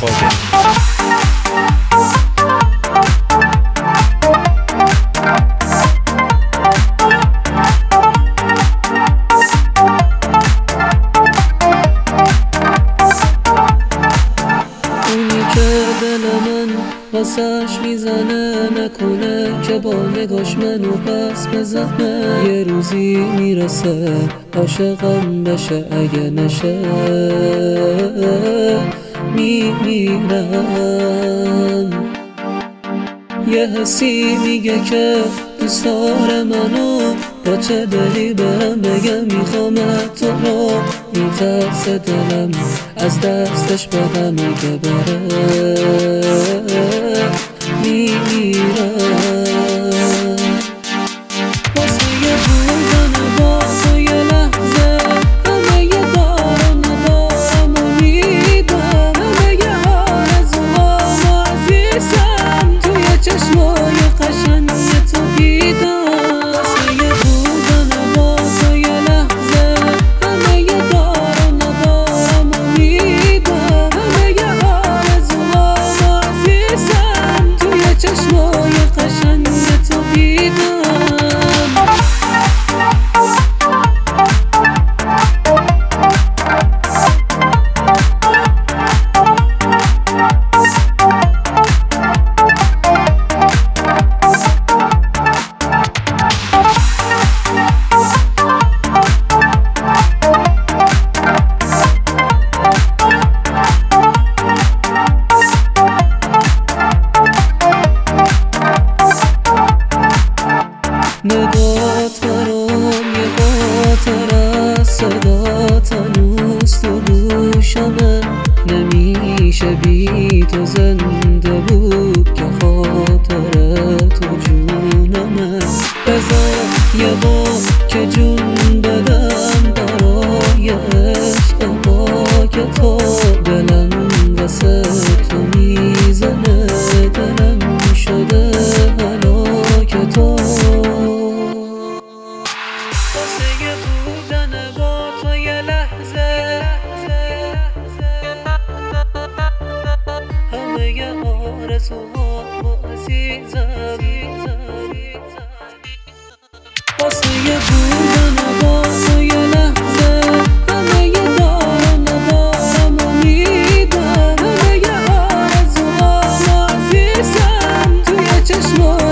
خاطری. دل من واسش میزنه، نکنه که با نگاش منو پس بزنه. یه روزی میرسه عاشقم بشه، اگه نشه میمیرم. یه حسی میگه که دوست داره منو، با چه دلی برم بگم میخوام تو رو. میترسه دلم از دستش بدم، اگه بره میمیرم. واسه یه بودن با تو یه لحظه، همه یه دارم ندارم امیدم، همه یه آرزوام عزیزم توی چشمای قشنگ تو دیدم. نگات برام یه خاطر از صدات هنوز تو گوشمه. نمیشه بی تو زنده بود که خاطر تو جونمه. بذار یه بار که جون بدم برای عشق پاک تو. دلم واسه تو میزنه، دلم شده هلاک تو. بودن با تو یه لحظه، همه یه آرزوهام عزیزم. واسه یه بودن با تو یه لحظه، همه یه دارم ندارم امیدم، همه یه آرزوهام عزیزم توی چشمات